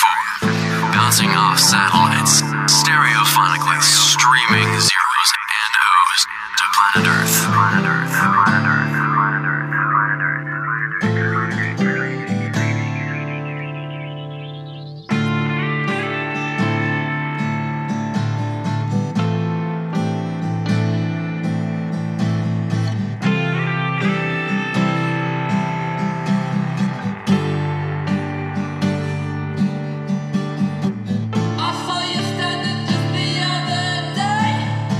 Bouncing off satellites, stereophonically streaming zeros and O's to planet Earth. Planet Earth. Planet Earth. Planet Earth. Planet Earth. I saw you standing just the other day.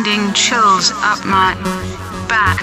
sending chills up my back.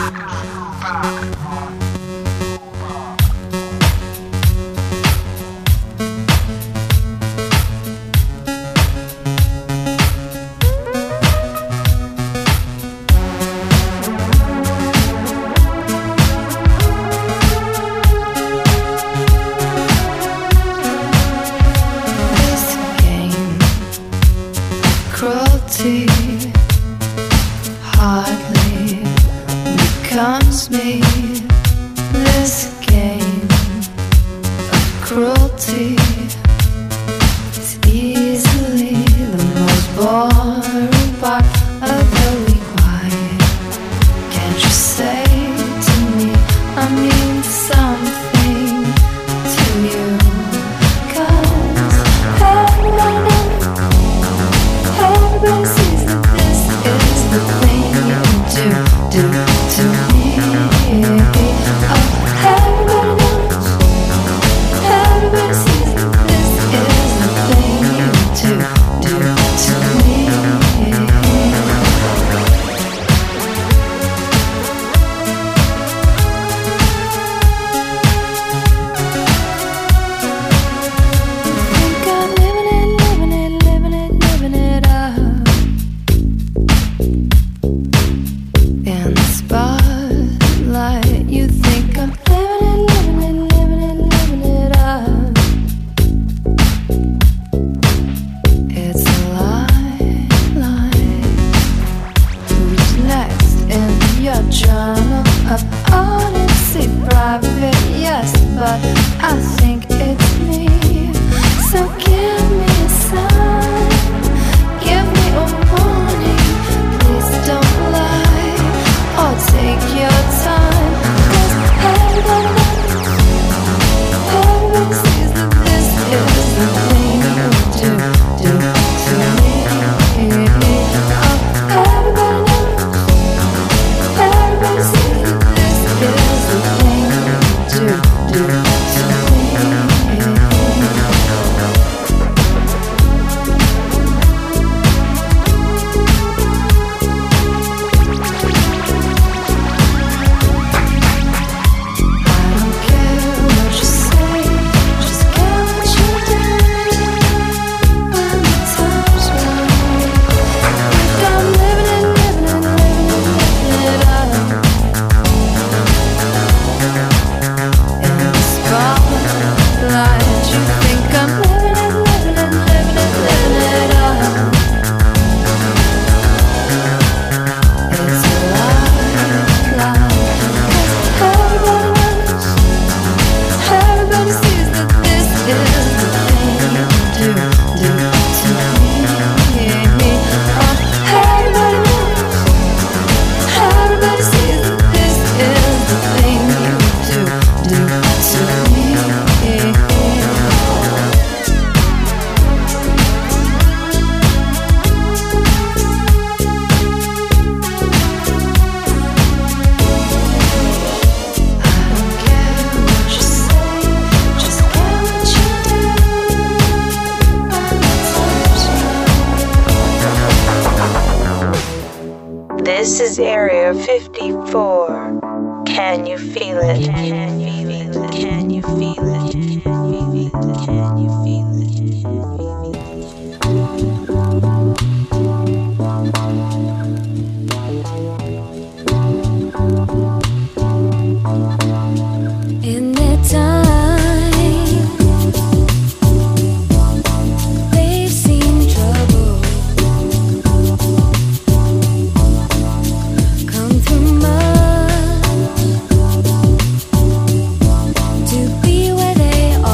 Hardly becomes me. This game of cruelty is easily the most boring part of the week. Why can't you say to me I mean something to you? 'Cause everybody sees that this is the thing you do to me. Oh, everybody sees that this is the thing you do to me. Think I'm living it up in the spotlight. You think I'm living it up. It's a lie. Who's next in your journal of honesty? Private, yes, but I think it's me. So give me a sign, give me a warning. Please don't lie or take your time. 'Cause everybody sees that this is the thing you do to me. Oh, everybody sees that this is the thing you do to me. This is Area 54. Can you feel it? Can you feel it? Can you feel it? Can you feel it? Can you feel it? In their time, they've seen trouble come through mud to be where they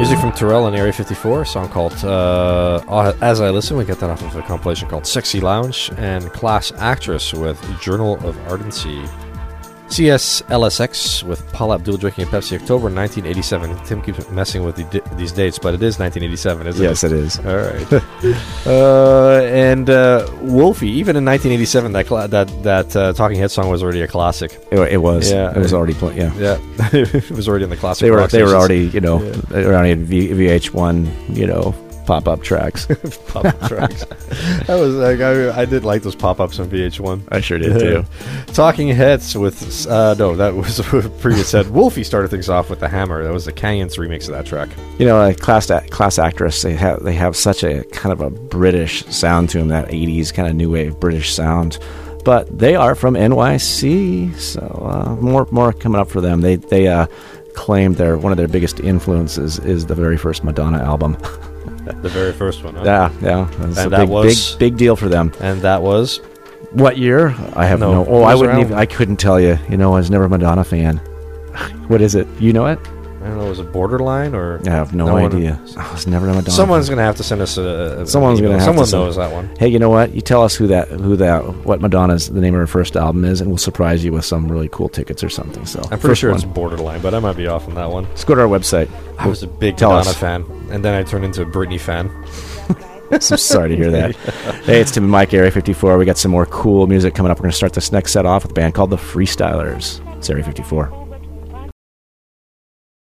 Music from Terrell and Area 54, a song called As I Listen. We get that off of a compilation called Sexy Lounge, and Class Actress with Journal of Ardency. CSLSX with Paula Abdul drinking a Pepsi, October 1987. Tim keeps messing with these dates, but it is 1987, isn't it? Yes, it is. All right. And Wolfie, even in 1987, that Talking Head song was already a classic. It was. Yeah. It was already playing. Yeah. Yeah, it was already in the classic. They were rock stations. already, they were already in VH1, pop-up tracks. Pop-up tracks. That was like I did like those pop-ups on VH1. I sure did too. Talking Heads with no, that was a previous set. Wolfie started things off with the Hammer. That was the Canyons remix of that track. Class Actress. They have such a kind of a British sound to them, that 80s kind of new wave British sound. But they are from NYC, so more coming up for them. They claimed one of their biggest influences is the very first Madonna album. The very first one, huh? Yeah. And that was big deal for them. And that was what year? I have no. Oh, I wouldn't even. I couldn't tell you. I was never a Madonna fan. What is it? You know it? I don't know. Was it Borderline or? I have no idea. I was never a Madonna. Someone's gonna have to send us a. Someone's gonna have Someone to send, knows that one. Hey, you know what? You tell us what Madonna's the name of her first album is, and we'll surprise you with some really cool tickets or something. So I'm pretty sure it's Borderline, but I might be off on that one. Let's go to our website. I was a big Madonna fan, and then I turned into a Britney fan. So sorry to hear that. Hey, it's Tim and Mike, Area 54. We got some more cool music coming up. We're going to start this next set off with a band called The Freestylers. It's Area 54.